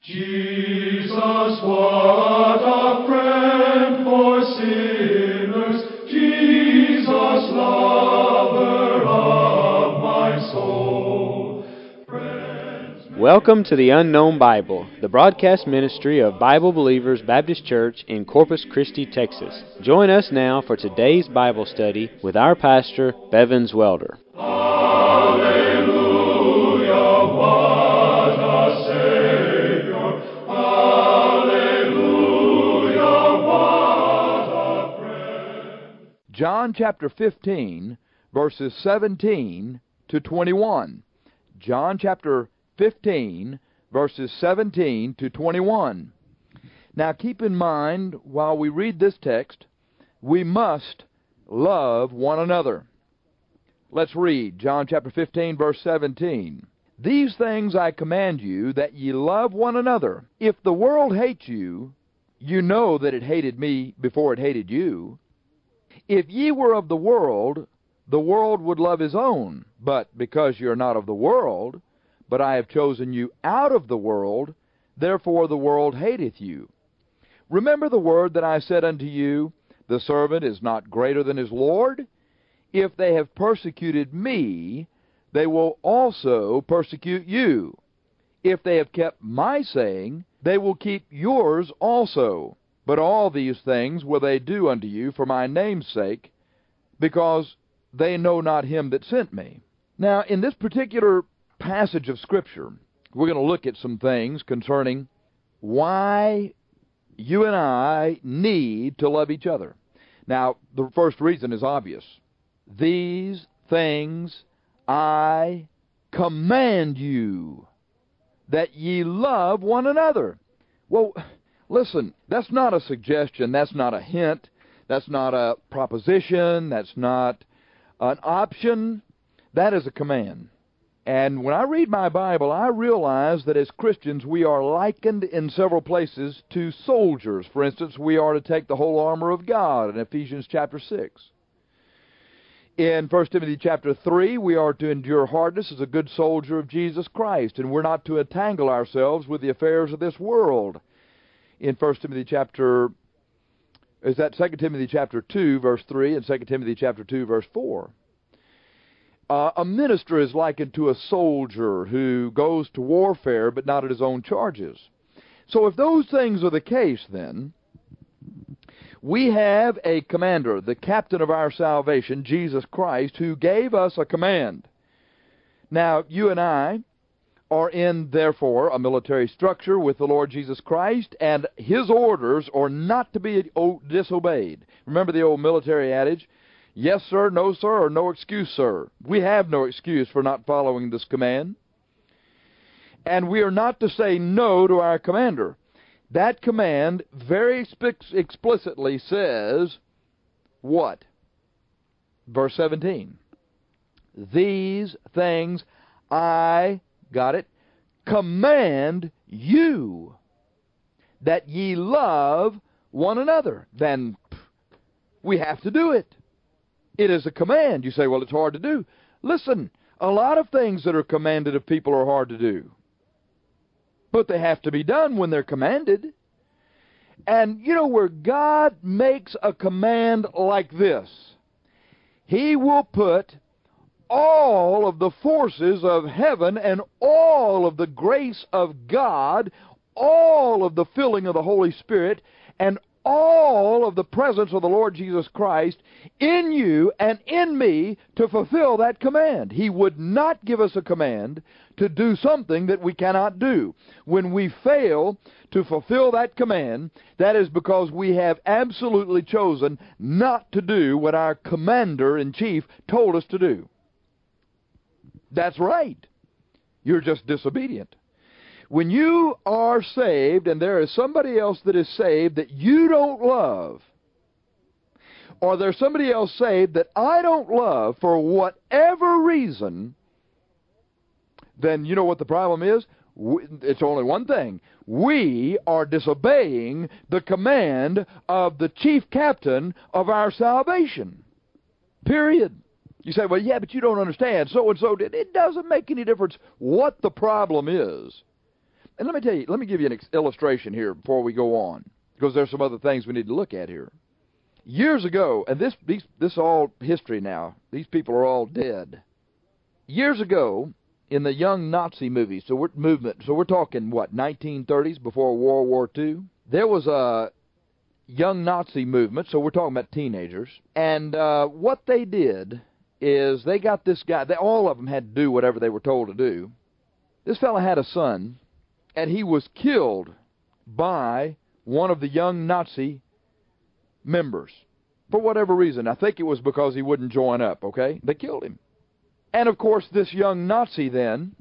Jesus, what a friend for sinners, Jesus, lover of my soul. Welcome to the Unknown Bible, the broadcast ministry of Bible Believers Baptist Church in Corpus Christi, Texas. Join us now for today's Bible study with our pastor, Bevins Welder. John chapter 15, verses 17 to 21. John chapter 15, verses 17 to 21. Now keep in mind, while we read this text, we must love one another. Let's read John chapter 15, verse 17. These things I command you, that ye love one another. If the world hates you, you know that it hated me before it hated you. If ye were of the world would love his own. But because ye are not of the world, but I have chosen you out of the world, therefore the world hateth you. Remember the word that I said unto you, the servant is not greater than his Lord. If they have persecuted me, they will also persecute you. If they have kept my saying, they will keep yours also. But all these things will they do unto you for my name's sake, because they know not him that sent me. Now, in this particular passage of Scripture, we're going to look at some things concerning why you and I need to love each other. Now, the first reason is obvious. These things I command you, that ye love one another. Well, listen, that's not a suggestion, that's not a hint, that's not a proposition, that's not an option, that is a command. And when I read my Bible, I realize that as Christians we are likened in several places to soldiers. For instance, we are to take the whole armor of God in Ephesians chapter 6. In 1 Timothy chapter 3, we are to endure hardness as a good soldier of Jesus Christ, and we're not to entangle ourselves with the affairs of this world. In 2 Timothy chapter 2, verse 3, and 2 Timothy chapter 2, verse 4. A minister is likened to a soldier who goes to warfare, but not at his own charges. So if those things are the case, then, we have a commander, the captain of our salvation, Jesus Christ, who gave us a command. Now, you and I are in, therefore, a military structure with the Lord Jesus Christ, and his orders are not to be disobeyed. Remember the old military adage, yes, sir, no, sir, or no excuse, sir. We have no excuse for not following this command. And we are not to say no to our commander. That command very explicitly says, what? Verse 17. These things I, got it, command you, that ye love one another. Then we have to do it. It is a command. You say, well, it's hard to do. Listen, a lot of things that are commanded of people are hard to do. But they have to be done when they're commanded. And you know, where God makes a command like this, he will put all of the forces of heaven and all of the grace of God, all of the filling of the Holy Spirit, and all of the presence of the Lord Jesus Christ in you and in me to fulfill that command. He would not give us a command to do something that we cannot do. When we fail to fulfill that command, that is because we have absolutely chosen not to do what our commander-in-chief told us to do. That's right. You're just disobedient. When you are saved and there is somebody else that is saved that you don't love, or there's somebody else saved that I don't love for whatever reason, then you know what the problem is? It's only one thing. We are disobeying the command of the chief captain of our salvation. Period. You say, well, yeah, but you don't understand. So-and-so did. It doesn't make any difference what the problem is. And let me tell you, let me give you an illustration here before we go on, because there's some other things we need to look at here. Years ago, and this is all history now. These people are all dead. Years ago, in the young Nazi movies, so we're talking, what, 1930s, before World War II? There was a young Nazi movement, so we're talking about teenagers. And what they did is they got this guy, all of them had to do whatever they were told to do. This fellow had a son, and he was killed by one of the young Nazi members. For whatever reason. I think it was because he wouldn't join up, okay? They killed him. And of course, this young Nazi then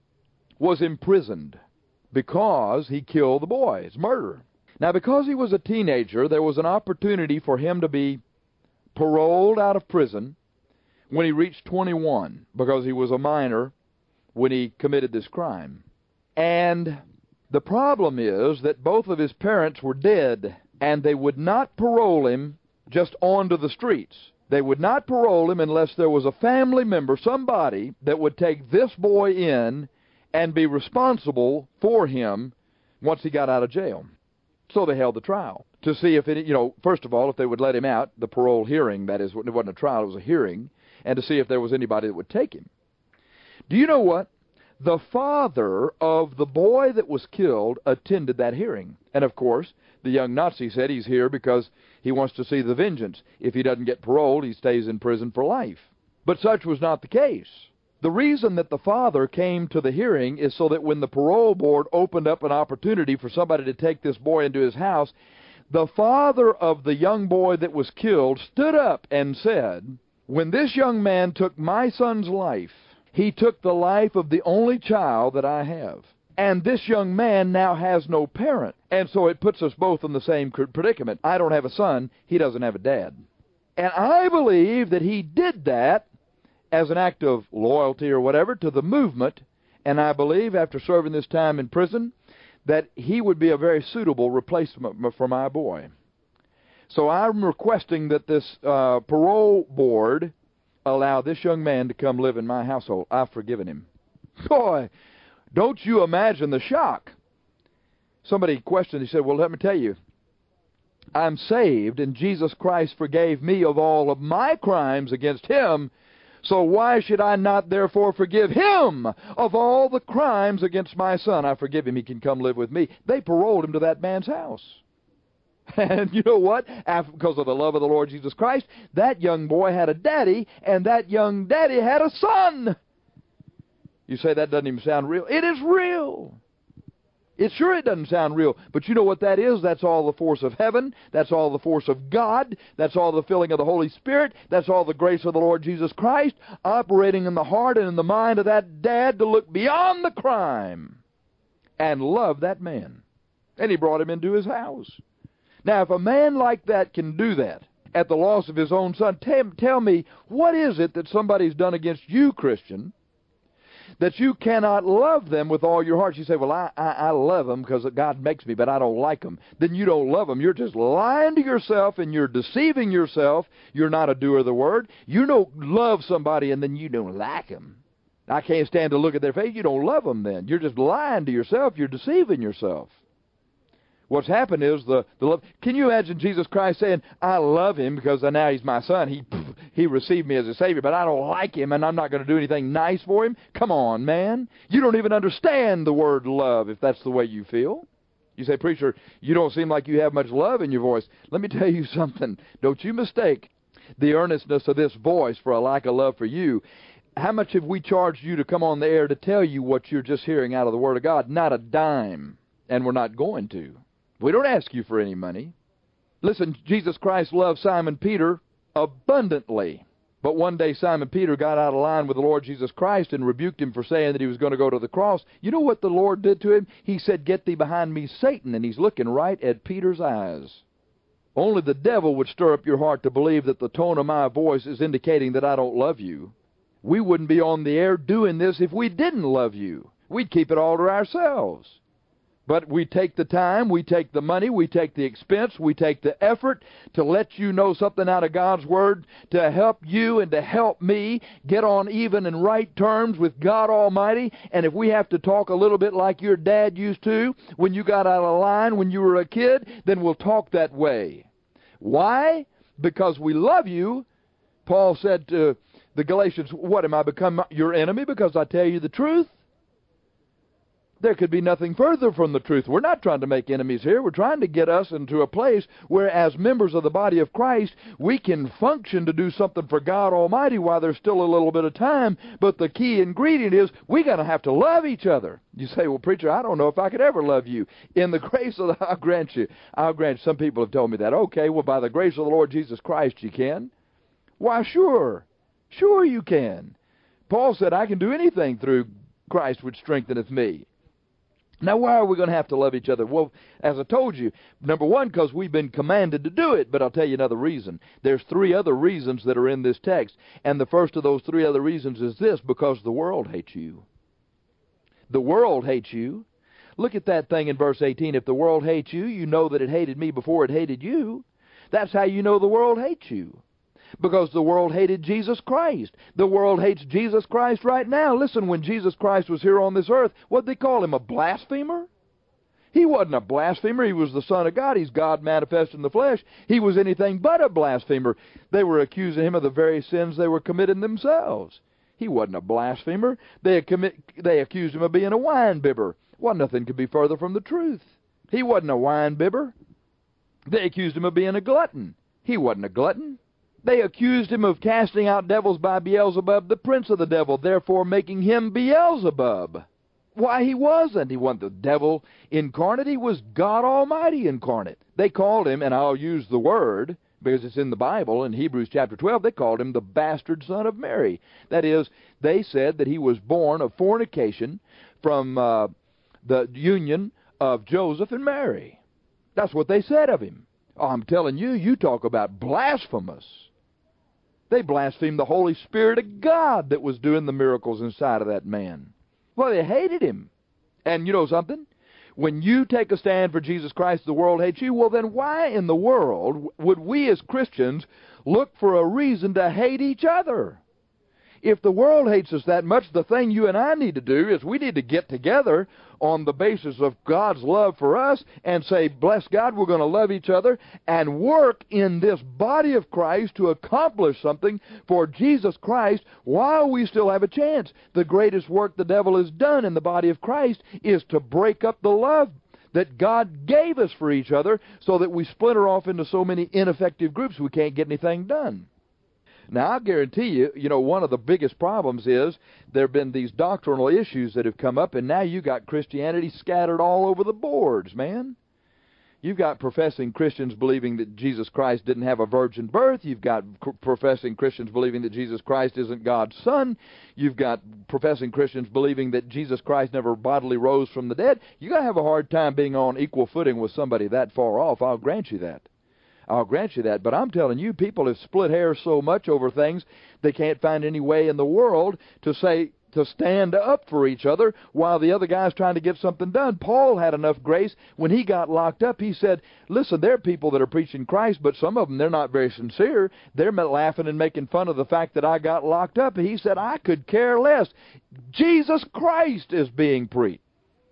was imprisoned because he killed the boy. It's murder. Now, because he was a teenager, there was an opportunity for him to be paroled out of prison when he reached 21, because he was a minor when he committed this crime. And the problem is that both of his parents were dead, and they would not parole him just onto the streets. They would not parole him unless there was a family member, somebody, that would take this boy in and be responsible for him once he got out of jail. So they held the trial to see if it, first of all, if they would let him out, the parole hearing, that is, it wasn't a trial, it was a hearing, and to see if there was anybody that would take him. Do you know what? The father of the boy that was killed attended that hearing. And of course, the young Nazi said he's here because he wants to see the vengeance. If he doesn't get paroled, he stays in prison for life. But such was not the case. The reason that the father came to the hearing is so that when the parole board opened up an opportunity for somebody to take this boy into his house, the father of the young boy that was killed stood up and said, "When this young man took my son's life, he took the life of the only child that I have. And this young man now has no parent. And so it puts us both in the same predicament. I don't have a son. He doesn't have a dad." And I believe that he did that as an act of loyalty or whatever to the movement. And I believe, after serving this time in prison, that he would be a very suitable replacement for my boy. So I'm requesting that this parole board allow this young man to come live in my household. I've forgiven him. Boy, don't you imagine the shock. Somebody questioned, he said, "Well, let me tell you, I'm saved, and Jesus Christ forgave me of all of my crimes against him, so why should I not therefore forgive him of all the crimes against my son? I forgive him, he can come live with me." They paroled him to that man's house. And you know what? Because of the love of the Lord Jesus Christ, that young boy had a daddy, and that young daddy had a son. You say that doesn't even sound real. It is real. It doesn't sound real. But you know what that is? That's all the force of heaven. That's all the force of God. That's all the filling of the Holy Spirit. That's all the grace of the Lord Jesus Christ operating in the heart and in the mind of that dad to look beyond the crime and love that man. And he brought him into his house. Now, if a man like that can do that at the loss of his own son, tell me, what is it that somebody's done against you, Christian, that you cannot love them with all your heart? You say, "Well, I love them because God makes me, but I don't like them." Then you don't love them. You're just lying to yourself, and you're deceiving yourself. You're not a doer of the word. You don't love somebody, and then you don't like them. I can't stand to look at their face. You don't love them then. You're just lying to yourself. You're deceiving yourself. What's happened is the love. Can you imagine Jesus Christ saying, "I love him because now he's my son. He received me as a Savior, but I don't like him, and I'm not going to do anything nice for him"? Come on, man. You don't even understand the word love if that's the way you feel. You say, "Preacher, you don't seem like you have much love in your voice." Let me tell you something. Don't you mistake the earnestness of this voice for a lack of love for you. How much have we charged you to come on the air to tell you what you're just hearing out of the Word of God? Not a dime, and we're not going to. We don't ask you for any money. Listen, Jesus Christ loved Simon Peter abundantly. But one day Simon Peter got out of line with the Lord Jesus Christ and rebuked him for saying that he was going to go to the cross. You know what the Lord did to him? He said, "Get thee behind me, Satan." And he's looking right at Peter's eyes. Only the devil would stir up your heart to believe that the tone of my voice is indicating that I don't love you. We wouldn't be on the air doing this if we didn't love you. We'd keep it all to ourselves. But we take the time, we take the money, we take the expense, we take the effort to let you know something out of God's Word to help you and to help me get on even and right terms with God Almighty. And if we have to talk a little bit like your dad used to when you got out of line when you were a kid, then we'll talk that way. Why? Because we love you. Paul said to the Galatians, what, am I become your enemy because I tell you the truth? There could be nothing further from the truth. We're not trying to make enemies here. We're trying to get us into a place where, as members of the body of Christ, we can function to do something for God Almighty while there's still a little bit of time. But the key ingredient is we're going to have to love each other. You say, well, preacher, I don't know if I could ever love you. In the grace of the, I'll grant you. Some people have told me that. Okay, well, by the grace of the Lord Jesus Christ, you can. Why, sure. Sure you can. Paul said, I can do anything through Christ which strengtheneth me. Now, why are we going to have to love each other? Well, as I told you, number one, because we've been commanded to do it, but I'll tell you another reason. There's three other reasons that are in this text, and the first of those three other reasons is this, because the world hates you. The world hates you. Look at that thing in verse 18. If the world hates you, you know that it hated me before it hated you. That's how you know the world hates you. Because the world hated Jesus Christ. The world hates Jesus Christ right now. Listen, when Jesus Christ was here on this earth, what did they call him, a blasphemer? He wasn't a blasphemer. He was the Son of God. He's God manifest in the flesh. He was anything but a blasphemer. They were accusing him of the very sins they were committing themselves. He wasn't a blasphemer. They accused him of being a wine bibber. Well, nothing could be further from the truth. He wasn't a wine bibber. They accused him of being a glutton. He wasn't a glutton. They accused him of casting out devils by Beelzebub, the prince of the devil, therefore making him Beelzebub. Why, he wasn't. He wasn't the devil incarnate. He was God Almighty incarnate. They called him, and I'll use the word, because it's in the Bible, in Hebrews chapter 12, they called him the bastard son of Mary. That is, they said that he was born of fornication from the union of Joseph and Mary. That's what they said of him. Oh, I'm telling you, you talk about blasphemous. They blasphemed the Holy Spirit of God that was doing the miracles inside of that man. Well, they hated him. And you know something? When you take a stand for Jesus Christ, the world hates you. Well, then why in the world would we as Christians look for a reason to hate each other? If the world hates us that much, the thing you and I need to do is we need to get together on the basis of God's love for us and say, bless God, we're going to love each other and work in this body of Christ to accomplish something for Jesus Christ while we still have a chance. The greatest work the devil has done in the body of Christ is to break up the love that God gave us for each other so that we splinter off into so many ineffective groups we can't get anything done. Now, I guarantee you, one of the biggest problems is there have been these doctrinal issues that have come up, and now you got Christianity scattered all over the boards, man. You've got professing Christians believing that Jesus Christ didn't have a virgin birth. You've got professing Christians believing that Jesus Christ isn't God's Son. You've got professing Christians believing that Jesus Christ never bodily rose from the dead. You're going to have a hard time being on equal footing with somebody that far off. I'll grant you that. I'll grant you that. But I'm telling you, people have split hairs so much over things they can't find any way in the world to stand up for each other while the other guy's trying to get something done. Paul had enough grace. When he got locked up, he said, listen, there are people that are preaching Christ, but some of them, they're not very sincere. They're laughing and making fun of the fact that I got locked up. And he said, I could care less. Jesus Christ is being preached.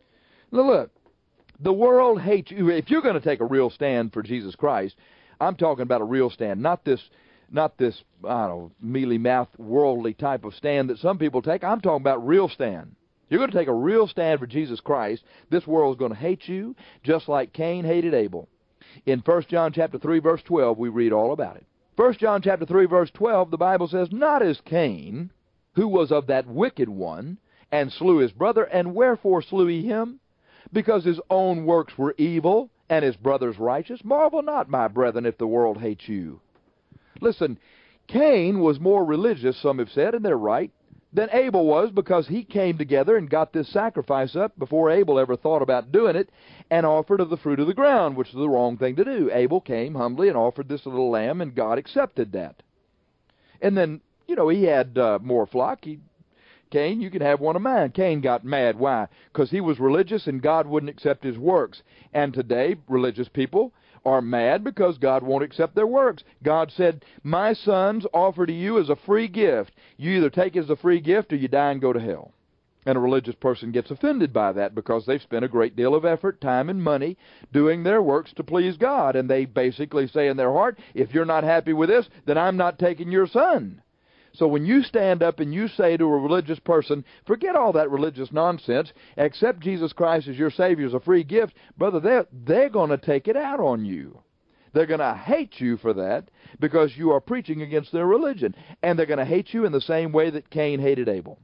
Now look, the world hates you. If you're going to take a real stand for Jesus Christ, I'm talking about a real stand, not this, I don't know, mealy-mouthed, worldly type of stand that some people take. I'm talking about real stand. You're going to take a real stand for Jesus Christ. This world is going to hate you just like Cain hated Abel. In 1 John chapter 3, verse 12, we read all about it. 1 John chapter 3, verse 12, the Bible says, not as Cain, who was of that wicked one, and slew his brother, and wherefore slew he him? Because his own works were evil, and his brother's righteous. Marvel not, my brethren, if the world hates you. Listen, Cain was more religious, some have said, and they're right, than Abel was, because he came together and got this sacrifice up before Abel ever thought about doing it, and offered of the fruit of the ground, which is the wrong thing to do. Abel came humbly and offered this little lamb, and God accepted that. And then, he had more flock. He Cain, you can have one of mine. Cain got mad. Why? Because he was religious and God wouldn't accept his works. And today, religious people are mad because God won't accept their works. God said, my sons offer to you as a free gift. You either take it as a free gift or you die and go to hell. And a religious person gets offended by that because they've spent a great deal of effort, time, and money doing their works to please God. And they basically say in their heart, if you're not happy with this, then I'm not taking your son. So when you stand up and you say to a religious person, forget all that religious nonsense, accept Jesus Christ as your Savior as a free gift, brother, they're going to take it out on you. They're going to hate you for that because you are preaching against their religion. And they're going to hate you in the same way that Cain hated Abel.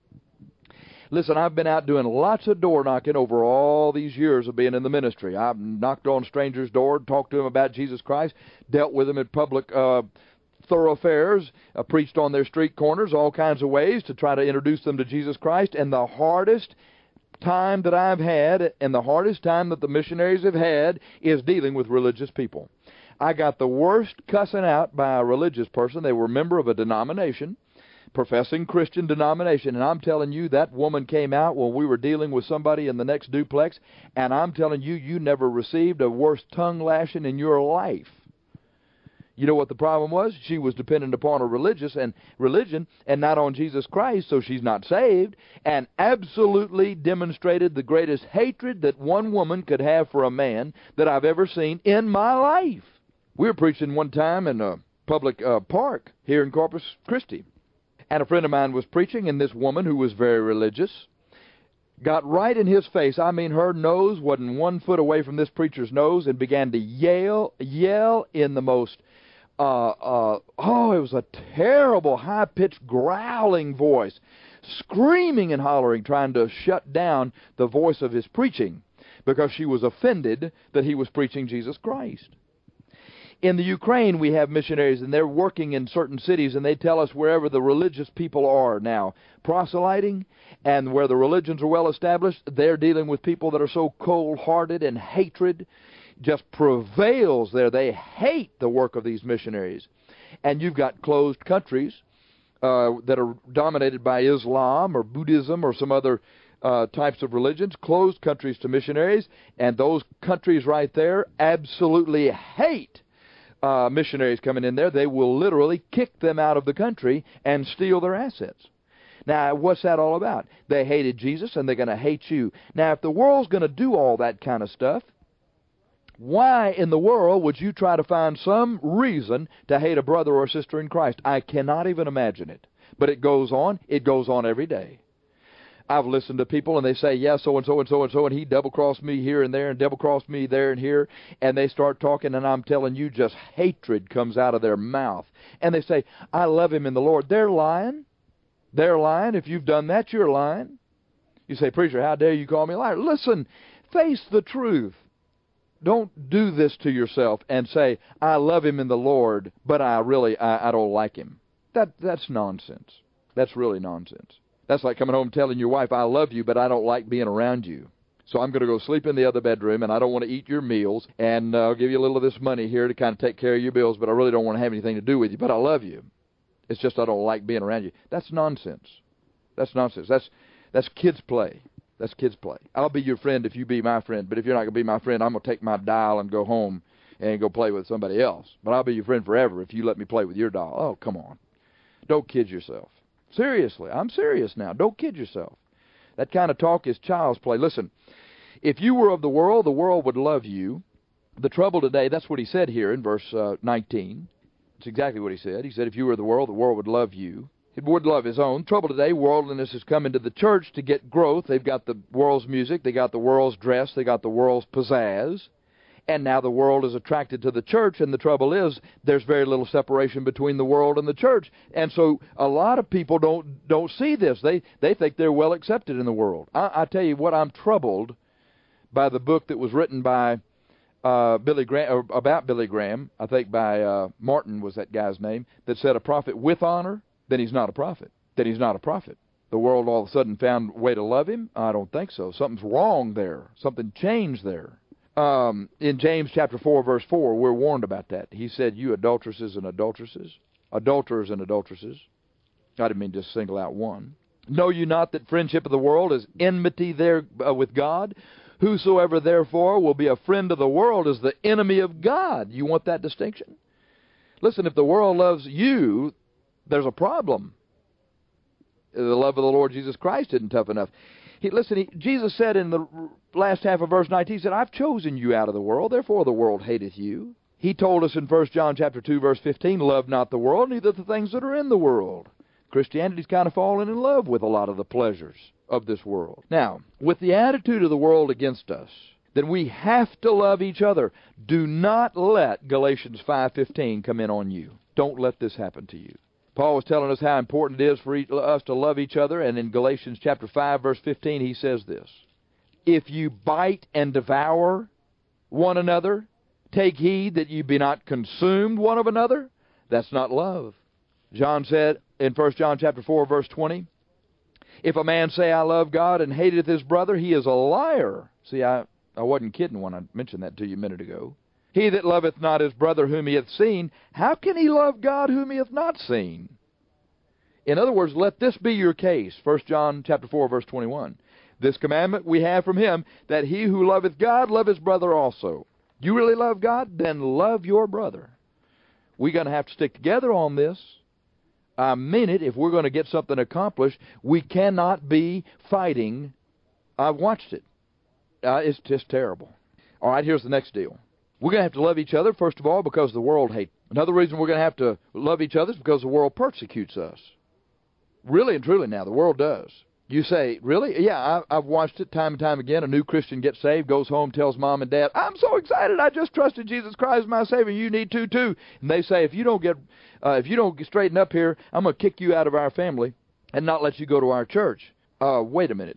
Listen, I've been out doing lots of door knocking over all these years of being in the ministry. I've knocked on strangers' doors, talked to them about Jesus Christ, dealt with them in public thoroughfares, preached on their street corners, all kinds of ways to try to introduce them to Jesus Christ. And the hardest time that I've had and the hardest time that the missionaries have had is dealing with religious people. I got the worst cussing out by a religious person. They were a member of a denomination, professing Christian denomination, and I'm telling you, that woman came out when we were dealing with somebody in the next duplex, and I'm telling you, you never received a worse tongue lashing in your life. You know what the problem was? She was dependent upon her religion and not on Jesus Christ, so she's not saved, and absolutely demonstrated the greatest hatred that one woman could have for a man that I've ever seen in my life. We were preaching one time in a public park here in Corpus Christi. And a friend of mine was preaching, and this woman, who was very religious, got right in his face. I mean, her nose wasn't 1 foot away from this preacher's nose, and began to yell in the most, it was a terrible, high-pitched, growling voice, screaming and hollering, trying to shut down the voice of his preaching, because she was offended that he was preaching Jesus Christ. In the Ukraine, we have missionaries, and they're working in certain cities, and they tell us wherever the religious people are now proselyting, and where the religions are well established, they're dealing with people that are so cold-hearted, and hatred just prevails there. They hate the work of these missionaries. And you've got closed countries that are dominated by Islam or Buddhism or some other types of religions, closed countries to missionaries, and those countries right there absolutely hate missionaries coming in there. They will literally kick them out of the country and steal their assets. Now, what's that all about? They hated Jesus, and they're going to hate you. Now, if the world's going to do all that kind of stuff, why in the world would you try to find some reason to hate a brother or sister in Christ? I cannot even imagine it. But it goes on. It goes on every day. I've listened to people, and they say, yeah, so-and-so and so-and-so, and he double-crossed me here and there and double-crossed me there and here, and they start talking, and I'm telling you, just hatred comes out of their mouth. And they say, I love him in the Lord. They're lying. They're lying. If you've done that, you're lying. You say, preacher, how dare you call me a liar? Listen, face the truth. Don't do this to yourself and say, I love him in the Lord, but I don't like him. That's nonsense. That's really nonsense. That's like coming home and telling your wife, I love you, but I don't like being around you. So I'm going to go sleep in the other bedroom, and I don't want to eat your meals, and I'll give you a little of this money here to kind of take care of your bills, but I really don't want to have anything to do with you, but I love you. It's just I don't like being around you. That's nonsense. That's nonsense. That's kids' play. That's kids' play. I'll be your friend if you be my friend, but if you're not going to be my friend, I'm going to take my doll and go home and go play with somebody else. But I'll be your friend forever if you let me play with your doll. Oh, come on. Don't kid yourself. Seriously, I'm serious now. Don't kid yourself. That kind of talk is child's play. Listen, if you were of the world would love you. The trouble today, that's what he said here in verse 19. It's exactly what he said. He said, if you were of the world would love you. It would love his own. Trouble today, worldliness has come into the church to get growth. They've got the world's music. They got the world's dress. They got the world's pizzazz. And now the world is attracted to the church, and the trouble is there's very little separation between the world and the church. And so a lot of people don't see this. They think they're well accepted in the world. I tell you what, I'm troubled by the book that was written by Billy Graham, or about Billy Graham, I think by Martin was that guy's name, that said a prophet with honor, then he's not a prophet. Then he's not a prophet. The world all of a sudden found a way to love him? I don't think so. Something's wrong there. Something changed there. In James chapter 4, verse 4, we're warned about that. He said, you adulteresses and adulteresses, adulterers and adulteresses. I didn't mean just single out one. Know you not that friendship of the world is enmity there with God? Whosoever therefore will be a friend of the world is the enemy of God. You want that distinction? Listen, if the world loves you, there's a problem. The love of the Lord Jesus Christ isn't tough enough. Jesus said in the last half of verse 19, he said, I've chosen you out of the world, therefore the world hateth you. He told us in 1 John chapter 2, verse 15, love not the world, neither the things that are in the world. Christianity's kind of fallen in love with a lot of the pleasures of this world. Now, with the attitude of the world against us, then we have to love each other. Do not let Galatians 5:15 come in on you. Don't let this happen to you. Paul was telling us how important it is for us to love each other, and in Galatians chapter 5, verse 15, he says this, if you bite and devour one another, take heed that you be not consumed one of another. That's not love. John said in 1 John chapter 4, verse 20, if a man say, I love God, and hateth his brother, he is a liar. See, I wasn't kidding when I mentioned that to you a minute ago. He that loveth not his brother whom he hath seen, how can he love God whom he hath not seen? In other words, let this be your case. 1 John chapter 4, verse 21. This commandment we have from him, that he who loveth God love his brother also. You really love God? Then love your brother. We're going to have to stick together on this. I mean it. If we're going to get something accomplished, we cannot be fighting. I've watched it. It's just terrible. All right, here's the next deal. We're going to have to love each other, first of all, because the world hates. Another reason we're going to have to love each other is because the world persecutes us. Really and truly now, the world does. You say, really? Yeah, I've watched it time and time again. A new Christian gets saved, goes home, tells mom and dad, I'm so excited, I just trusted Jesus Christ as my Savior. You need to too. And they say, if you don't get straightened up here, I'm going to kick you out of our family and not let you go to our church. Wait a minute.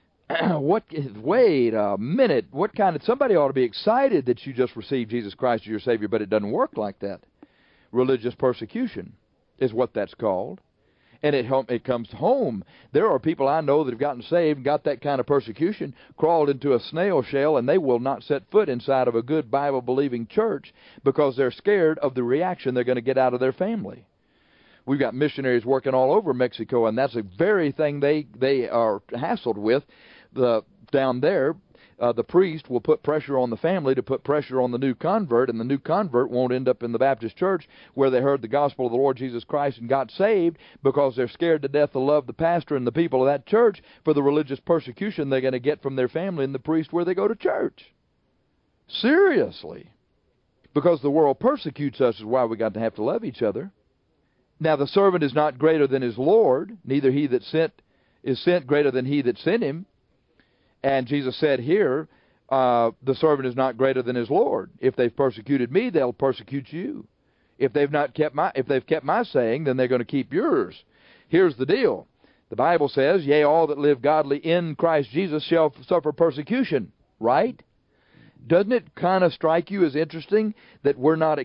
Wait a minute. Somebody ought to be excited that you just received Jesus Christ as your Savior, but it doesn't work like that. Religious persecution is what that's called. And it comes home. There are people I know that have gotten saved and got that kind of persecution, crawled into a snail shell, and they will not set foot inside of a good Bible-believing church because they're scared of the reaction they're going to get out of their family. We've got missionaries working all over Mexico, and that's the very thing they are hassled with. Down there, the priest will put pressure on the family to put pressure on the new convert, and the new convert won't end up in the Baptist church where they heard the gospel of the Lord Jesus Christ and got saved because they're scared to death to love the pastor and the people of that church for the religious persecution they're going to get from their family and the priest where they go to church. Seriously. Because the world persecutes us is why we got to have to love each other. Now the servant is not greater than his Lord, neither he that is sent greater than he that sent him. And Jesus said here, the servant is not greater than his Lord. If they've persecuted me, they'll persecute you. If they've kept my saying, then they're going to keep yours. Here's the deal. The Bible says, yea, all that live godly in Christ Jesus shall suffer persecution. Right? Doesn't it kind of strike you as interesting that we're not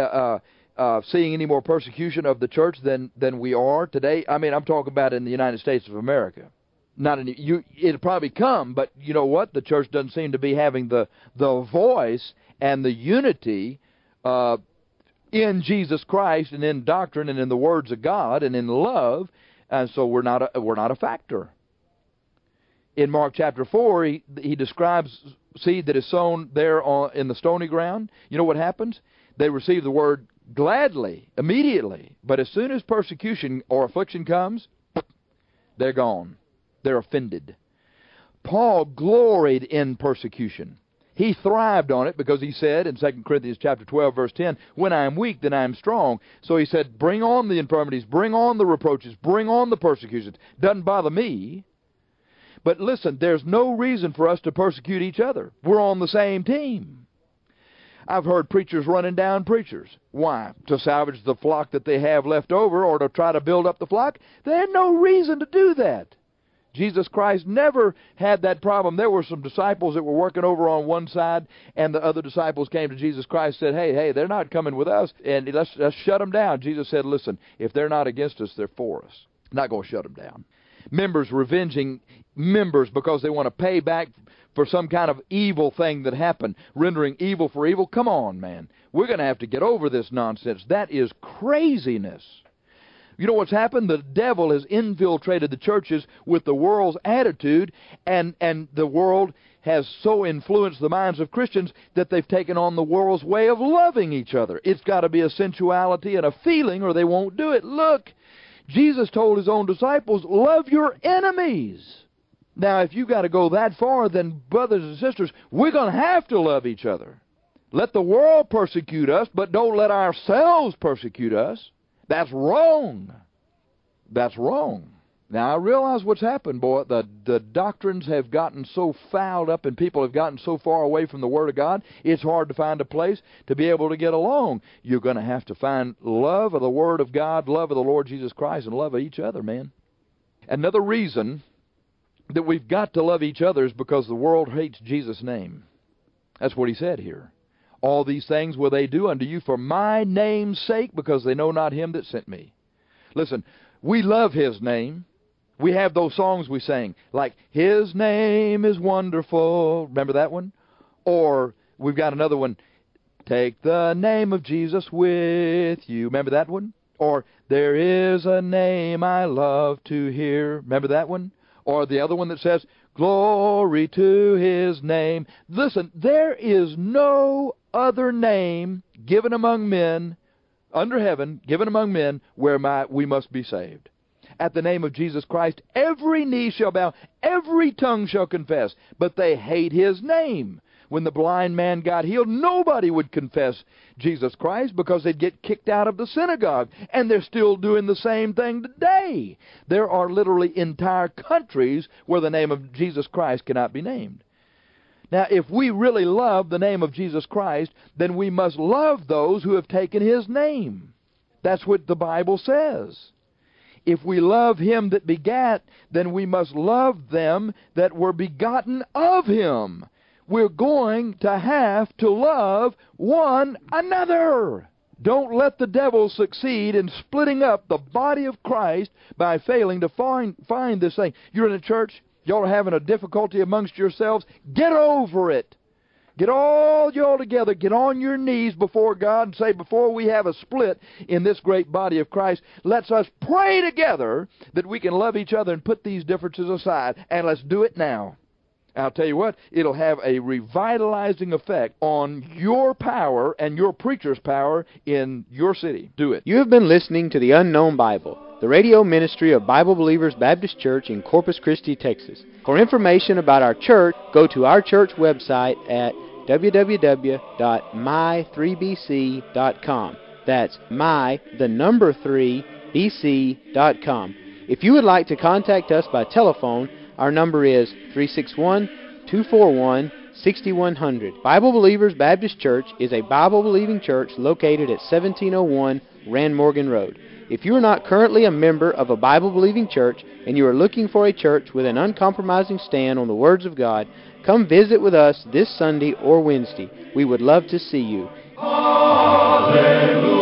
seeing any more persecution of the church than we are today? I mean, I'm talking about in the United States of America. It'll probably come, but you know what? The church doesn't seem to be having the voice and the unity in Jesus Christ and in doctrine and in the words of God and in love, and so we're not a factor. In Mark chapter 4, he describes seed that is sown there in the stony ground. You know what happens? They receive the word gladly, immediately, but as soon as persecution or affliction comes, they're gone. They're offended. Paul gloried in persecution. He thrived on it because he said in 2 Corinthians chapter 12, verse 10, when I am weak, then I am strong. So he said, bring on the infirmities, bring on the reproaches, bring on the persecutions. Doesn't bother me. But listen, there's no reason for us to persecute each other. We're on the same team. I've heard preachers running down preachers. Why? To salvage the flock that they have left over or to try to build up the flock? There's no reason to do that. Jesus Christ never had that problem. There were some disciples that were working over on one side, and the other disciples came to Jesus Christ and said, hey, they're not coming with us, and let's shut them down. Jesus said, listen, if they're not against us, they're for us. I'm not going to shut them down. Members revenging members because they want to pay back for some kind of evil thing that happened, rendering evil for evil. Come on, man. We're going to have to get over this nonsense. That is craziness. You know what's happened? The devil has infiltrated the churches with the world's attitude, and the world has so influenced the minds of Christians that they've taken on the world's way of loving each other. It's got to be a sensuality and a feeling or they won't do it. Look, Jesus told his own disciples, love your enemies. Now, if you've got to go that far, then brothers and sisters, we're going to have to love each other. Let the world persecute us, but don't let ourselves persecute us. That's wrong. That's wrong. Now, I realize what's happened, boy. The doctrines have gotten so fouled up and people have gotten so far away from the Word of God, it's hard to find a place to be able to get along. You're going to have to find love of the Word of God, love of the Lord Jesus Christ, and love of each other, man. Another reason that we've got to love each other is because the world hates Jesus' name. That's what he said here. All these things will they do unto you for my name's sake, because they know not him that sent me. Listen, we love his name. We have those songs we sing, like, his name is wonderful. Remember that one? Or we've got another one, take the name of Jesus with you. Remember that one? Or there is a name I love to hear. Remember that one? Or the other one that says, glory to his name. Listen, there is no other name given among men, under heaven, given among men, where we must be saved. At the name of Jesus Christ, every knee shall bow, every tongue shall confess. But they hate his name. When the blind man got healed, nobody would confess Jesus Christ because they'd get kicked out of the synagogue. And they're still doing the same thing today. There are literally entire countries where the name of Jesus Christ cannot be named. Now, if we really love the name of Jesus Christ, then we must love those who have taken his name. That's what the Bible says. If we love him that begat, then we must love them that were begotten of him. We're going to have to love one another. Don't let the devil succeed in splitting up the body of Christ by failing to find this thing. You're in a church, y'all are having a difficulty amongst yourselves. Get over it. Get all y'all together. Get on your knees before God and say, before we have a split in this great body of Christ, let's us pray together that we can love each other and put these differences aside. And let's do it now. I'll tell you what, it'll have a revitalizing effect on your power and your preacher's power in your city. Do it. You have been listening to The Unknown Bible, the radio ministry of Bible Believers Baptist Church in Corpus Christi, Texas. For information about our church, go to our church website at www.my3bc.com. That's my3bc.com. If you would like to contact us by telephone, our number is 361-241-6100. Bible Believers Baptist Church is a Bible-believing church located at 1701 Rand Morgan Road. If you are not currently a member of a Bible-believing church and you are looking for a church with an uncompromising stand on the words of God, come visit with us this Sunday or Wednesday. We would love to see you. Hallelujah.